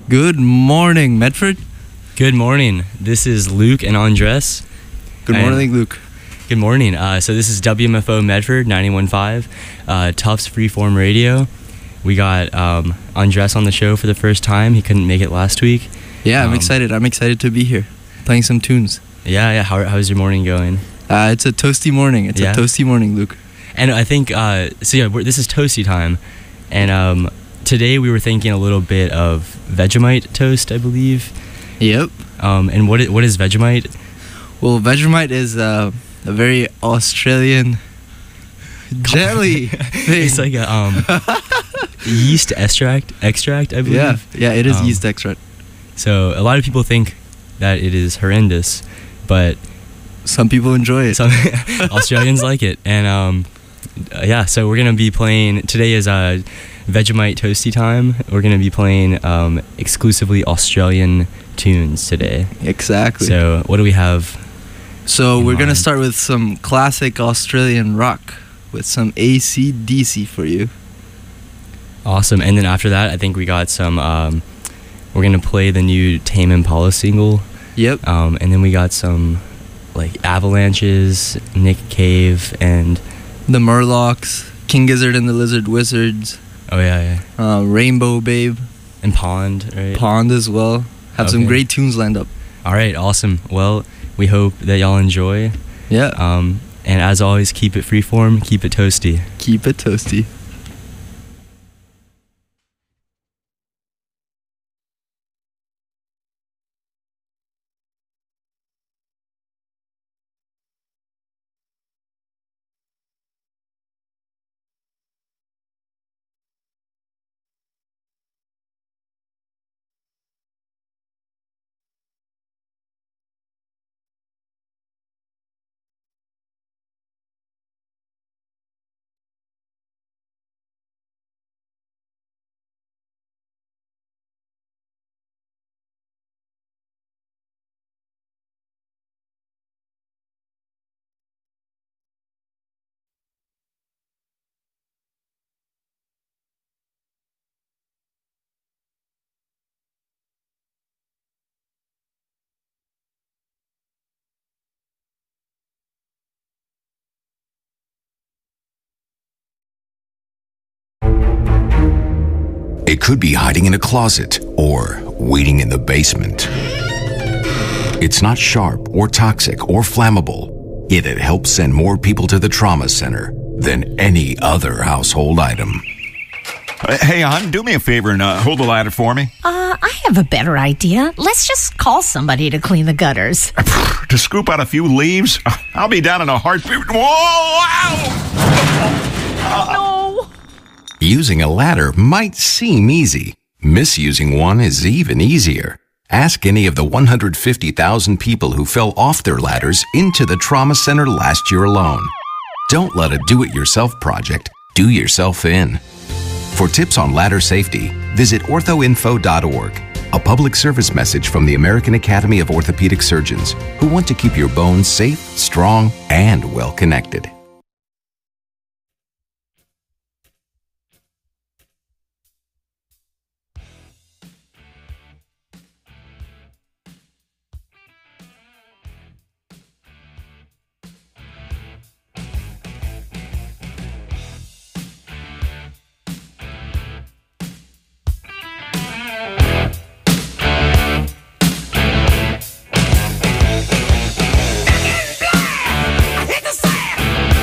Good morning, Medford. Good morning. This is Luke and Andres. Good morning, Luke. Good morning. So this is WMFO Medford 91.5, Tufts Freeform Radio. We got Andres on the show for the first time. He couldn't make it last week. Yeah, I'm excited. I'm excited to be here, playing some tunes. Yeah. How's your morning going? It's a toasty morning. It's a toasty morning, Luke. And I think this is toasty time, and today we were thinking a little bit of Vegemite toast, I believe. Yep. And what is Vegemite? Well, Vegemite is a very Australian jelly thing. It's like a yeast extract, I believe. Yeah, it is yeast extract. So a lot of people think that it is horrendous, but some people enjoy it. Some Australians like it, and so we're gonna be playing. Today is Vegemite toasty time. We're gonna be playing exclusively Australian tunes today. Exactly. So what do we have? So we're gonna start with some classic Australian rock with some AC/DC for you. Awesome. And then after that, I think we got some. We're gonna play the new Tame Impala single. Yep. And then we got some like Avalanches, Nick Cave, and the Murlocs, King Gizzard and the Lizard Wizards. Oh yeah. Rainbow Babe. And Pond, right? Pond as well. Have some great tunes lined up. All right, awesome. Well, we hope that y'all enjoy. Yeah. And as always, keep it freeform, keep it toasty. Keep it toasty. It could be hiding in a closet or waiting in the basement. It's not sharp or toxic or flammable, yet it helps send more people to the trauma center than any other household item. Hey, hon, do me a favor and hold the ladder for me. I have a better idea. Let's just call somebody to clean the gutters. To scoop out a few leaves? I'll be down in a heartbeat. Whoa! Ow! No! Using a ladder might seem easy. Misusing one is even easier. Ask any of the 150,000 people who fell off their ladders into the trauma center last year alone. Don't let a do-it-yourself project do yourself in. For tips on ladder safety, visit orthoinfo.org, a public service message from the American Academy of Orthopedic Surgeons, who want to keep your bones safe, strong, and well-connected. Hit the sand!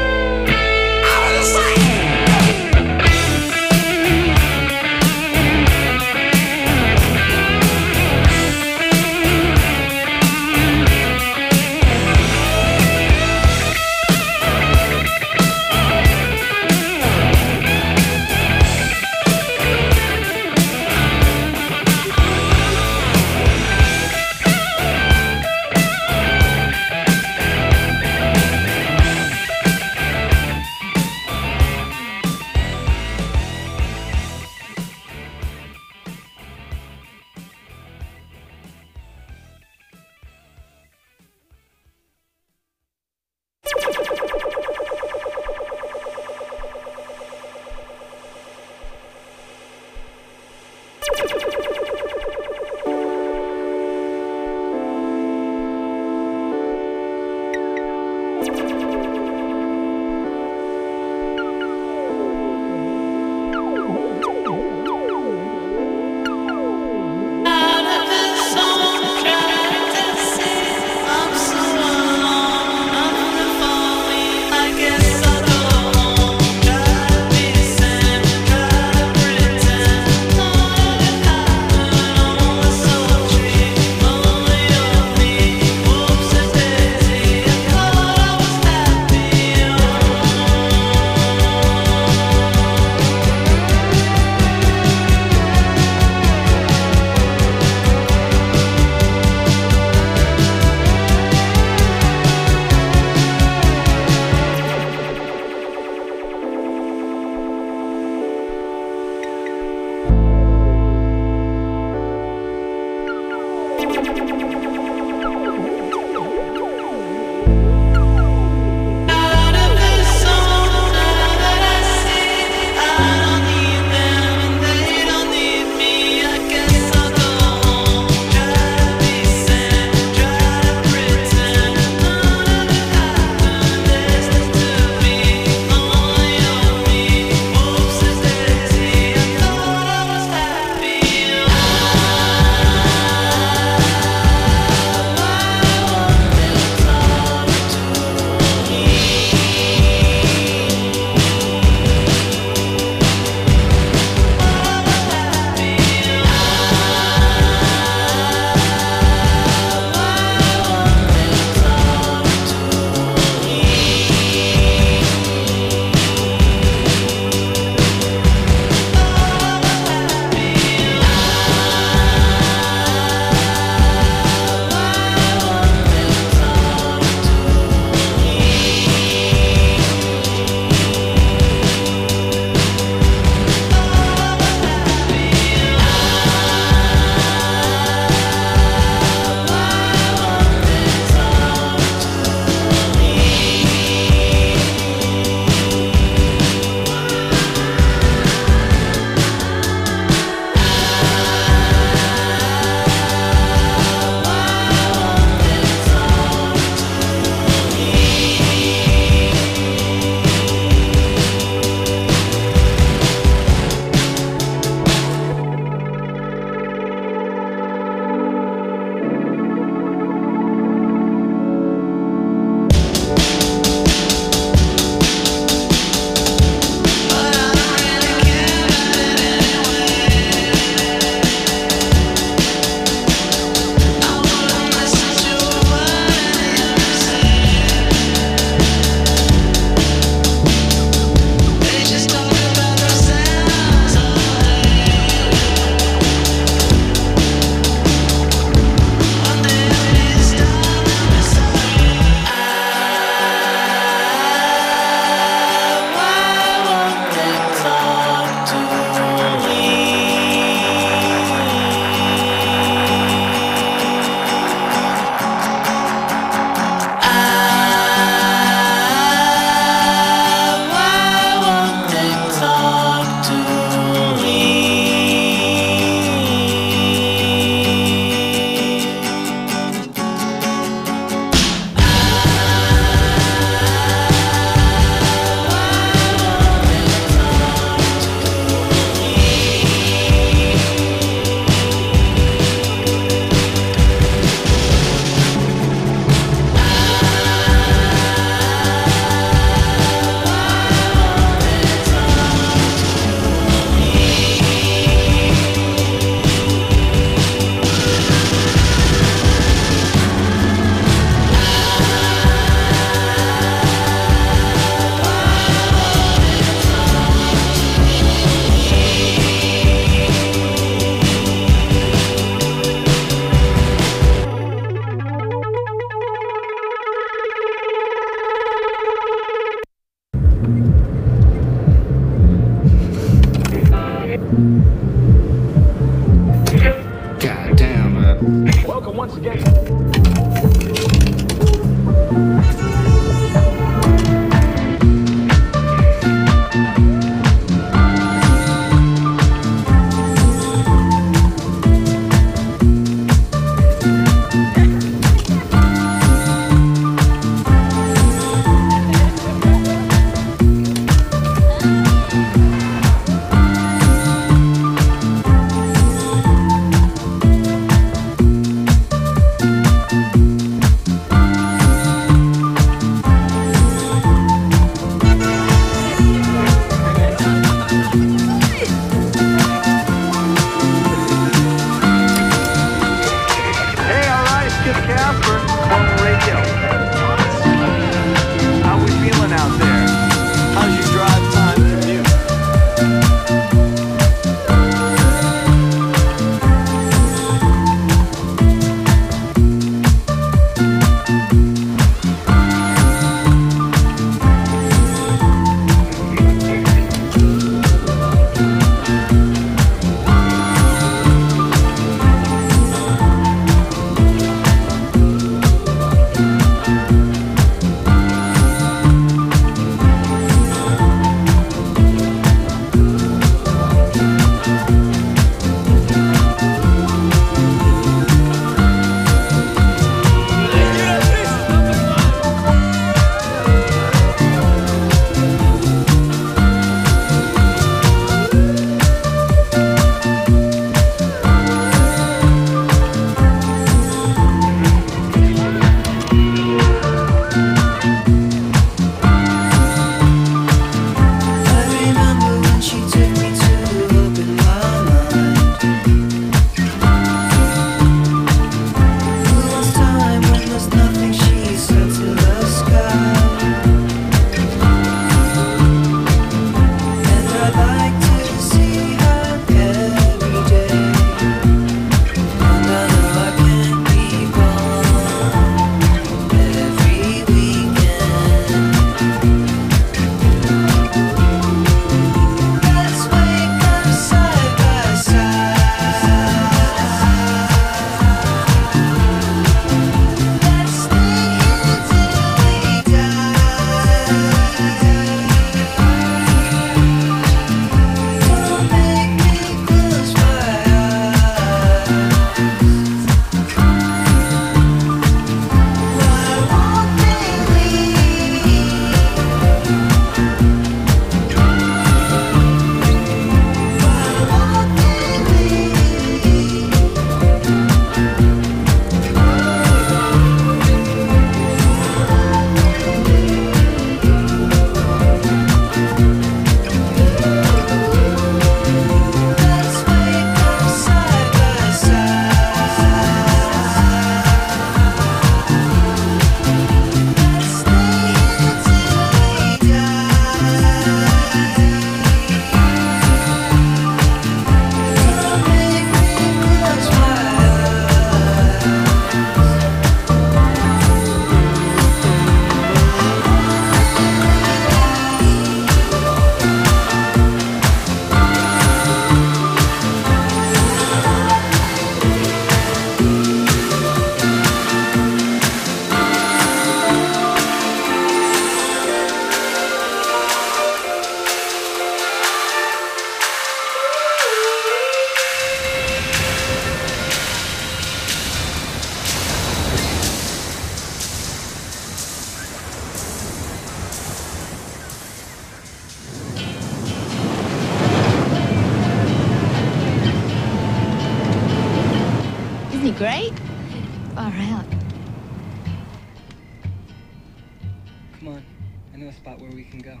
Come on. I know a spot where we can go.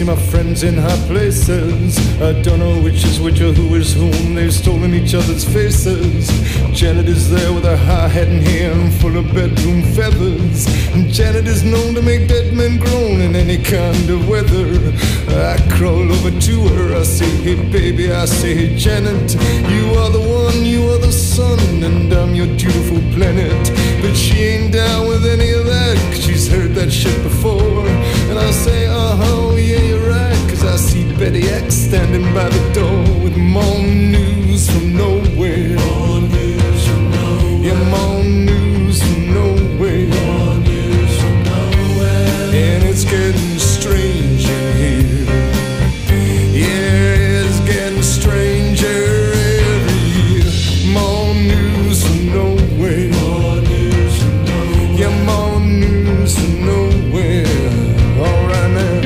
see my friends in high places. I don't know which is which or who is whom. They've stolen each other's faces. Janet is there with her high hat and hair and full of bedroom feathers. And Janet is known to make dead men groan in any kind of weather. I crawl over to her, I say, hey baby, I say, hey Janet, you are the one, you are the sun, and I'm your beautiful planet. But she ain't down with any of that, 'cause she's heard that shit before. And I say, uh-huh, yeah, you're right, 'cause I see Betty X standing by the door with more news from nowhere. More news from nowhere. Yeah, more news from nowhere. More news from nowhere. And it's getting strange in here. Yeah, it's getting stranger every year. More news from nowhere. More news from nowhere. Yeah, more news from nowhere. All right now.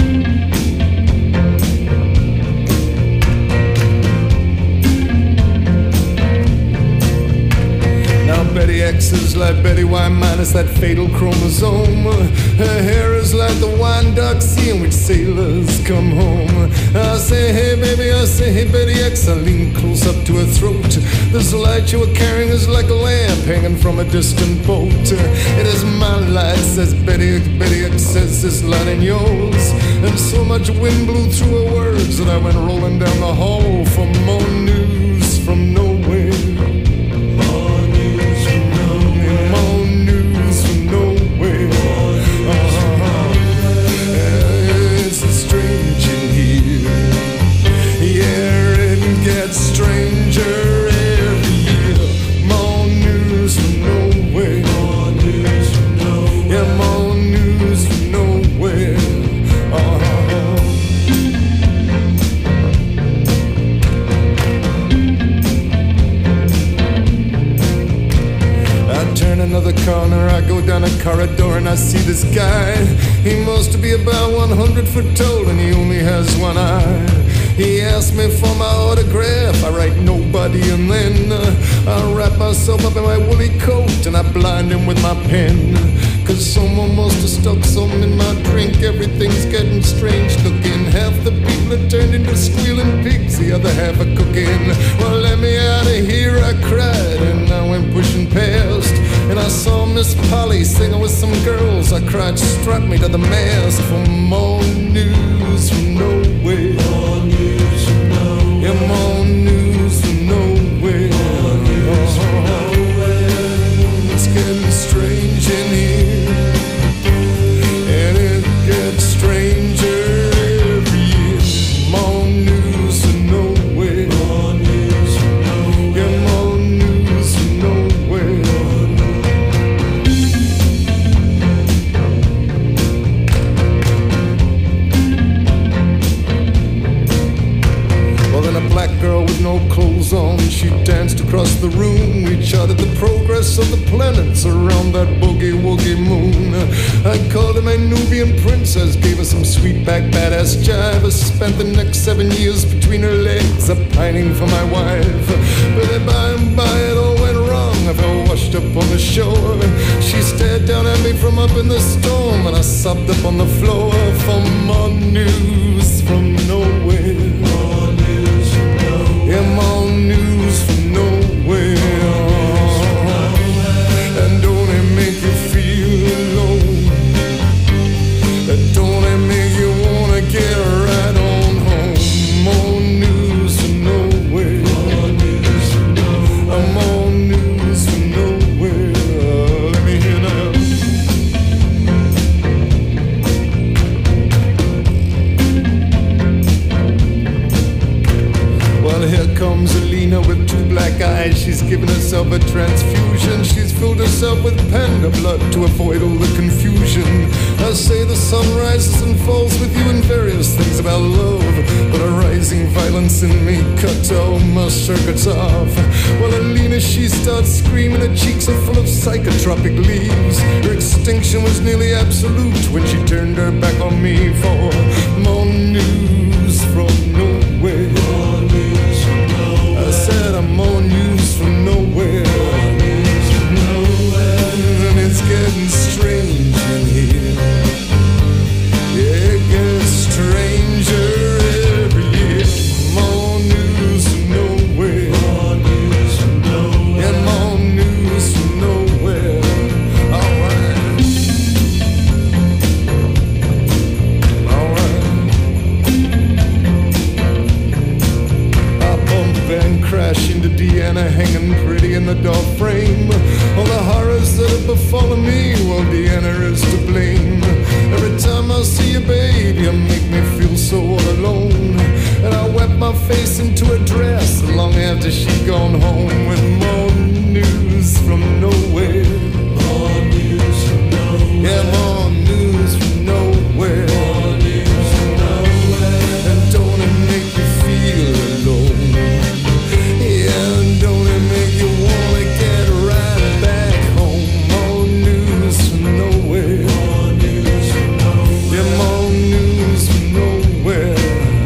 Betty X is like Betty Y minus that fatal chromosome. Her hair is like the wine dark sea in which sailors come home. I say, hey baby, I say, hey Betty X. I lean close up to her throat. This light you were carrying is like a lamp hanging from a distant boat. It is my light, says Betty X. Betty X says this light in yours. And so much wind blew through her words that I went rolling down the hall for more news from nowhere. Stranger every year. More news from nowhere. More news from nowhere. Yeah, more news from nowhere. I turn another corner, I go down a corridor and I see this guy. He must be about 100 foot tall and he only has one eye. He asked me for my autograph, I write nobody, and then I wrap myself up in my woolly coat and I blind him with my pen. 'Cause someone must have stuck something in my drink. Everything's getting strange looking. Half the people are turned into squealing pigs, the other half are cooking. Well, let me out of here, I cried, and I went pushing past. And I saw Miss Polly singing with some girls. I cried, strap me to the mast for more news from nowhere. More news from nowhere. Yeah, more news from nowhere. More news from nowhere. It's getting strange in here, and it gets stranger every year. More news from nowhere. More news from nowhere. Yeah, more news from nowhere. Well, then a black girl with no clothes on, she danced across the room. We charted the progress of the planets around that boogie-woogie moon. I called her my Nubian princess, gave her some sweet back badass jive. I spent the next 7 years between her legs, a pining for my wife. But then by and by it all went wrong. I fell washed up on the shore. She stared down at me from up in the storm, and I sobbed up on the floor for more news from nowhere. More news from nowhere. Yeah, more news from nowhere. And don't it make you feel alone? Don't it make you wanna get right on home? More news from nowhere. More news from nowhere. More news from nowhere. Let me hear now. Well, here comes Alina with two black eyes. She's given herself a transfusion. She's filled herself with panda blood to avoid all the confusion. I say the sun rises and falls with you and various things about love, but a rising violence in me cut all my circuits off. Well, Alina, she starts screaming. Her cheeks are full of psychotropic leaves. Her extinction was nearly absolute when she turned her back on me for more news from nowhere. More news from nowhere. I said I'm more news from nowhere. More news from nowhere. And it's getting strange in here. It gets stranger to Deanna hanging pretty in the door frame. All the horrors that have befallen me, well, Deanna is to blame. Every time I see you, babe, you make me feel so all alone. And I wet my face into a dress long after she'd gone home with more news from nowhere. More news from nowhere. Yeah, more news from nowhere. More news from nowhere. And don't it make you feel alone? Yeah, and don't it make you wanna get right back home? More news from nowhere. More news from nowhere. Yeah, more news from nowhere.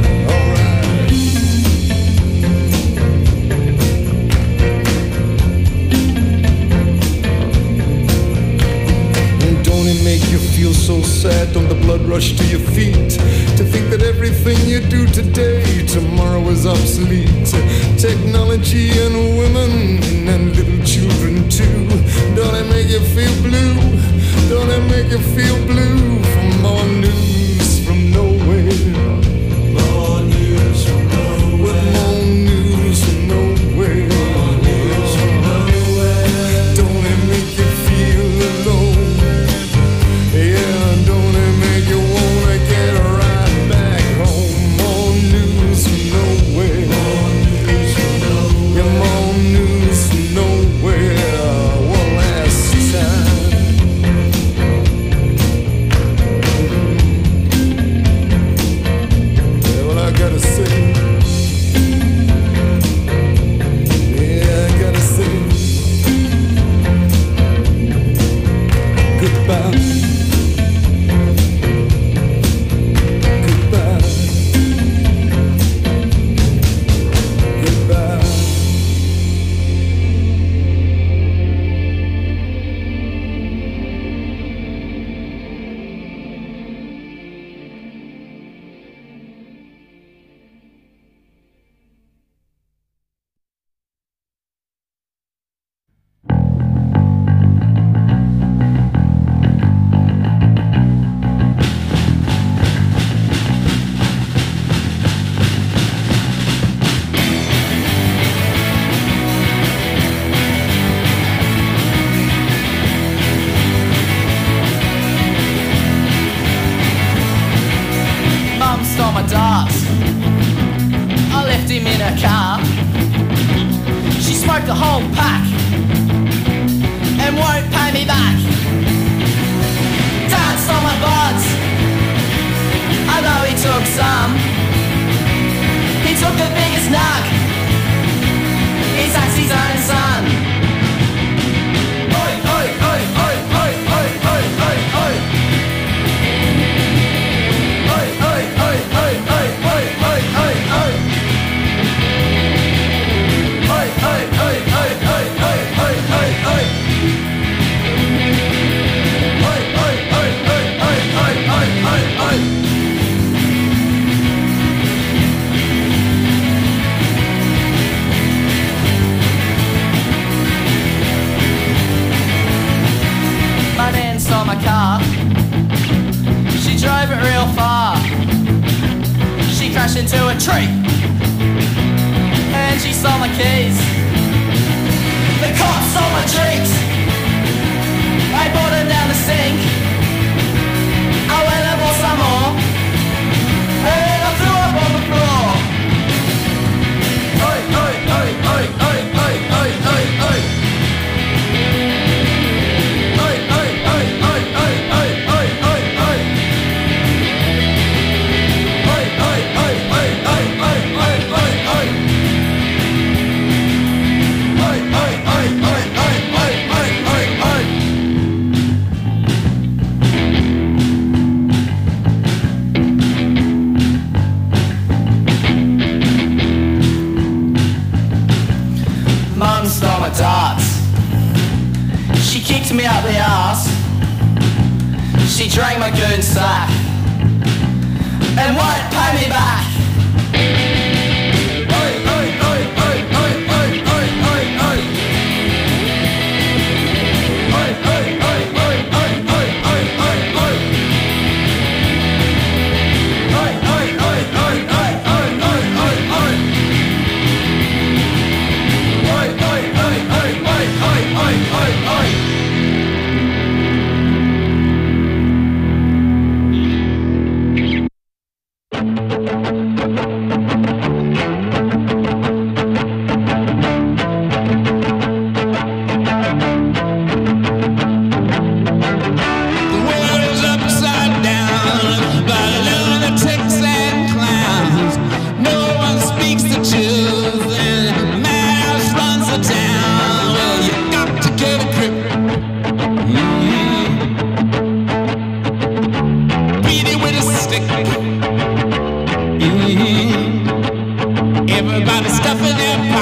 Make you feel so sad, don't the blood rush to your feet to think that everything you do today, tomorrow is obsolete. Technology and women and little children too. Don't it make you feel blue? Don't it make you feel blue? For more news from nowhere. More news from nowhere. With more news from nowhere. More news from nowhere. Don't it make you feel alone? Yeah, don't it make you wanna get right back home? More news from nowhere. More news from nowhere. Yeah, more news from nowhere. One last time. Yeah, well, I gotta say. Yeah, I gotta say. Goodbye.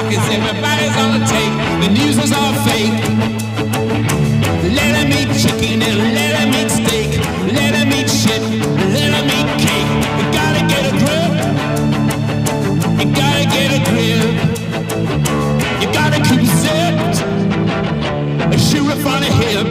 'cause everybody's on the tape. The news is all fake. Let them eat chicken and let them eat steak. Let them eat shit, let them eat cake. You gotta get a grip. You gotta get a grip. You gotta keep it zipped. A shoe up on a hip.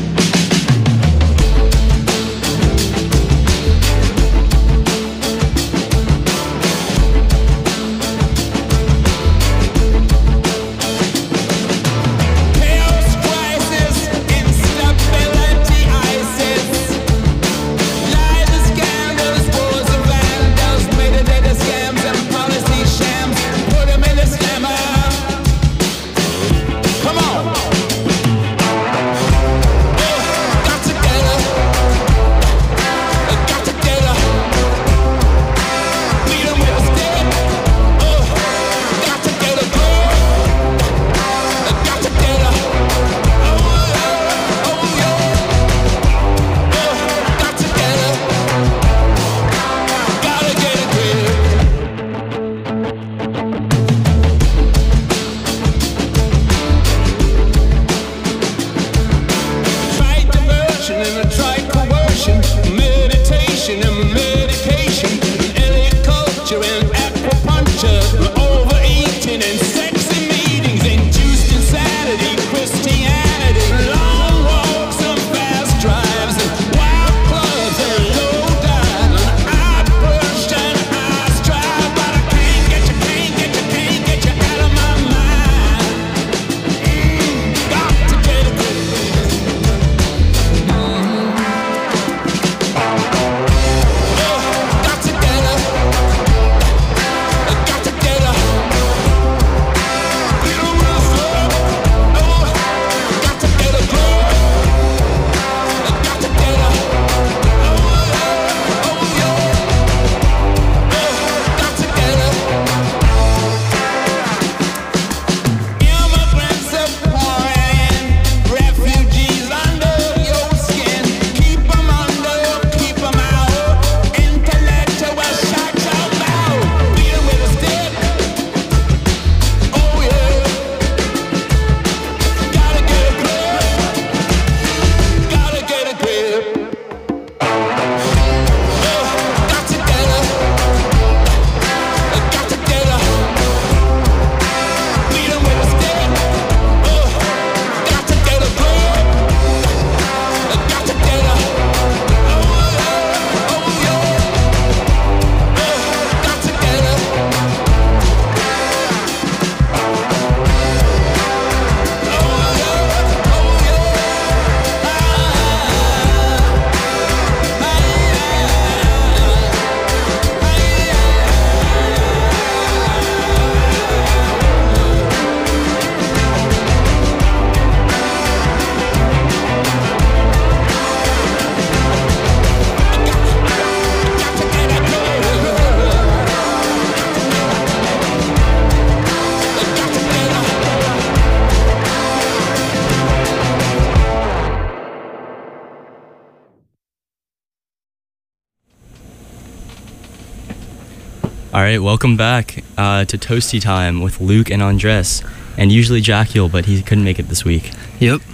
All right, welcome back to Toasty Time with Luke and Andres, and usually Jackiel, but he couldn't make it this week. Yep.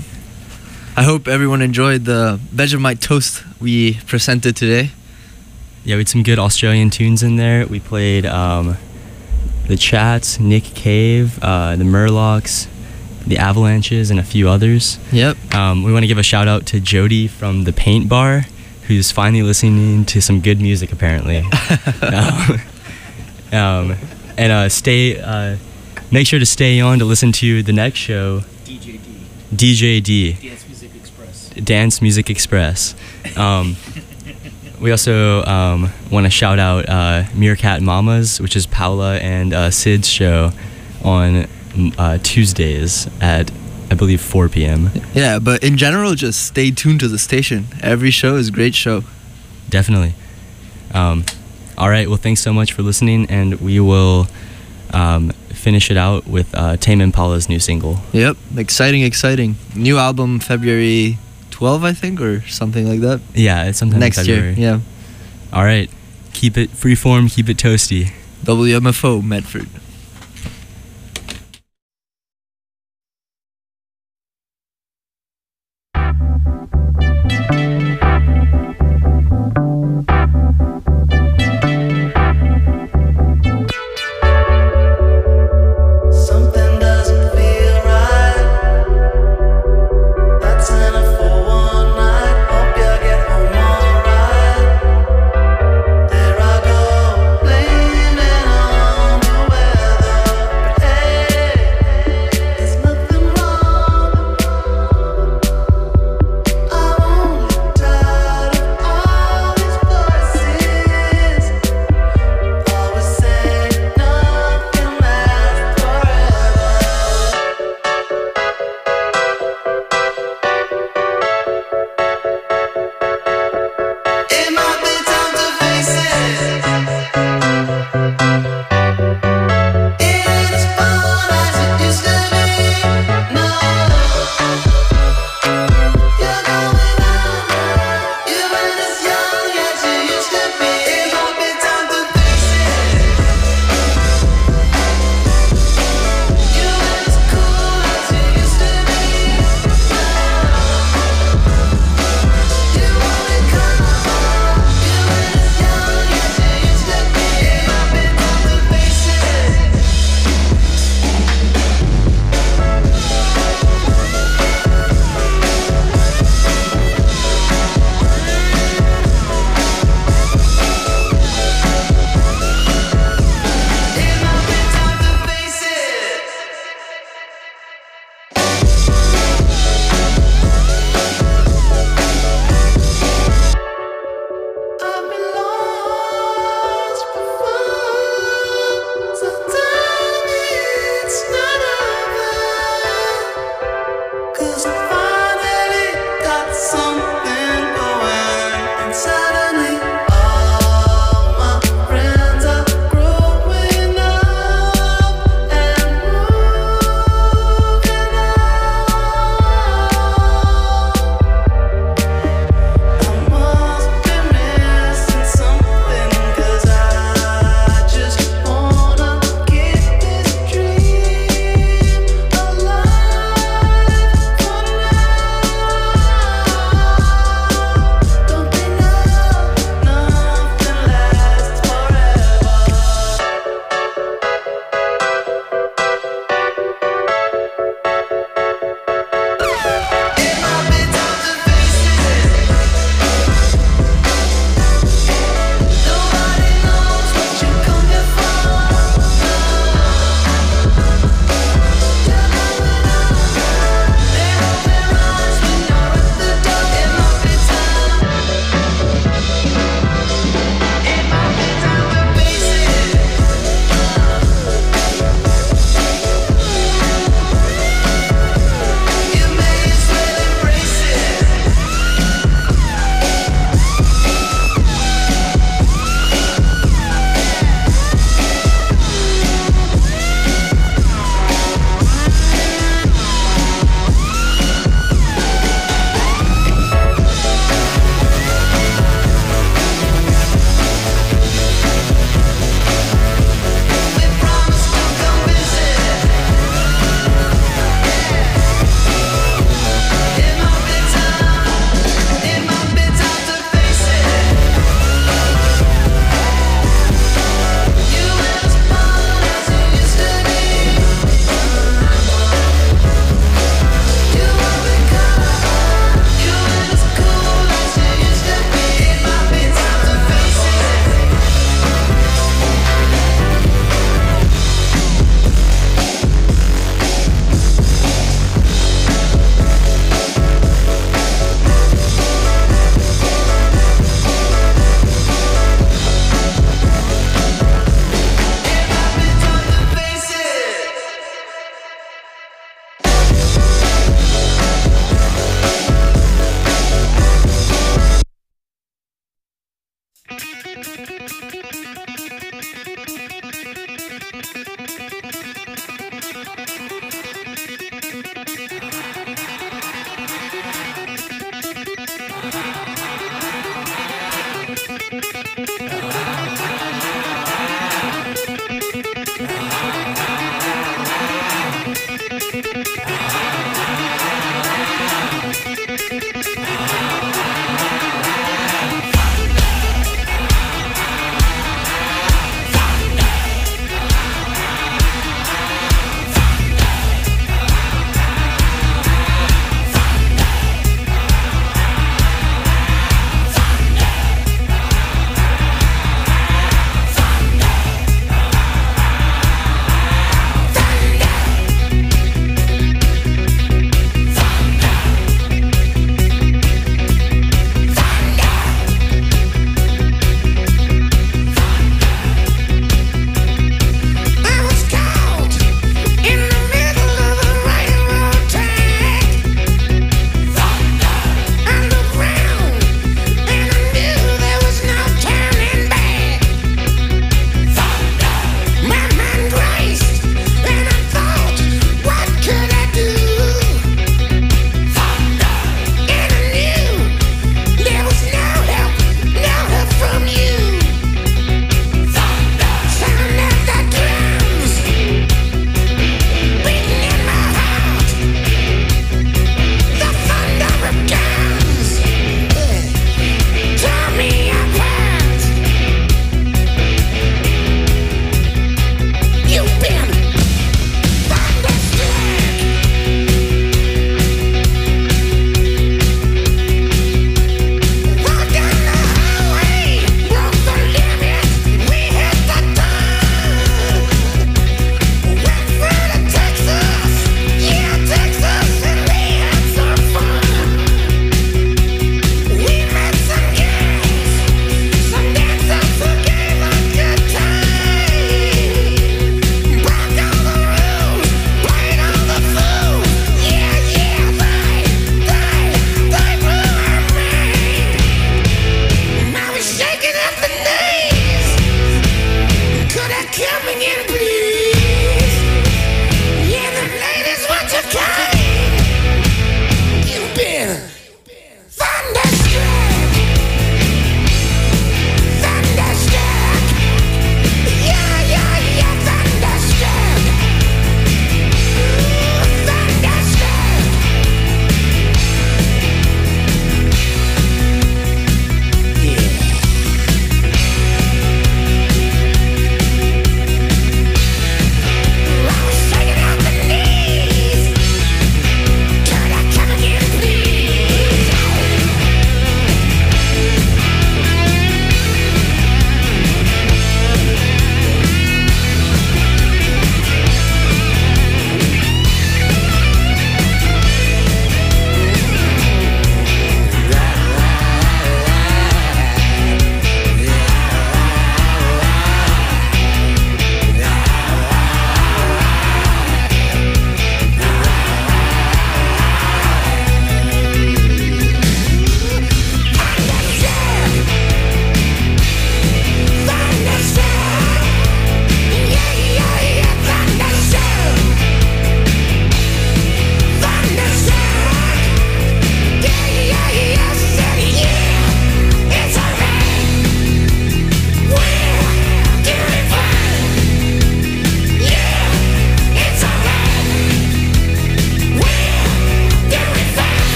I hope everyone enjoyed the Vegemite toast we presented today. Yeah, we had some good Australian tunes in there. We played the Chats, Nick Cave, the Murlocs, the Avalanches, and a few others. Yep. We want to give a shout out to Jody from the Paint Bar, who's finally listening to some good music apparently. And make sure to stay on to listen to the next show. DJ D. Dance Music Express. We also want to shout out Meerkat Mamas, which is Paula and Sid's show on Tuesdays at, I believe, 4 p.m. Yeah, but in general, just stay tuned to the station. Every show is a great show. Definitely. All right, well, thanks so much for listening, and we will finish it out with Tame Impala's new single. Yep, exciting. New album February 12, I think, or something like that. Yeah, it's sometime next in February. year. Yeah. All right, keep it freeform, keep it toasty. WMFO Medford.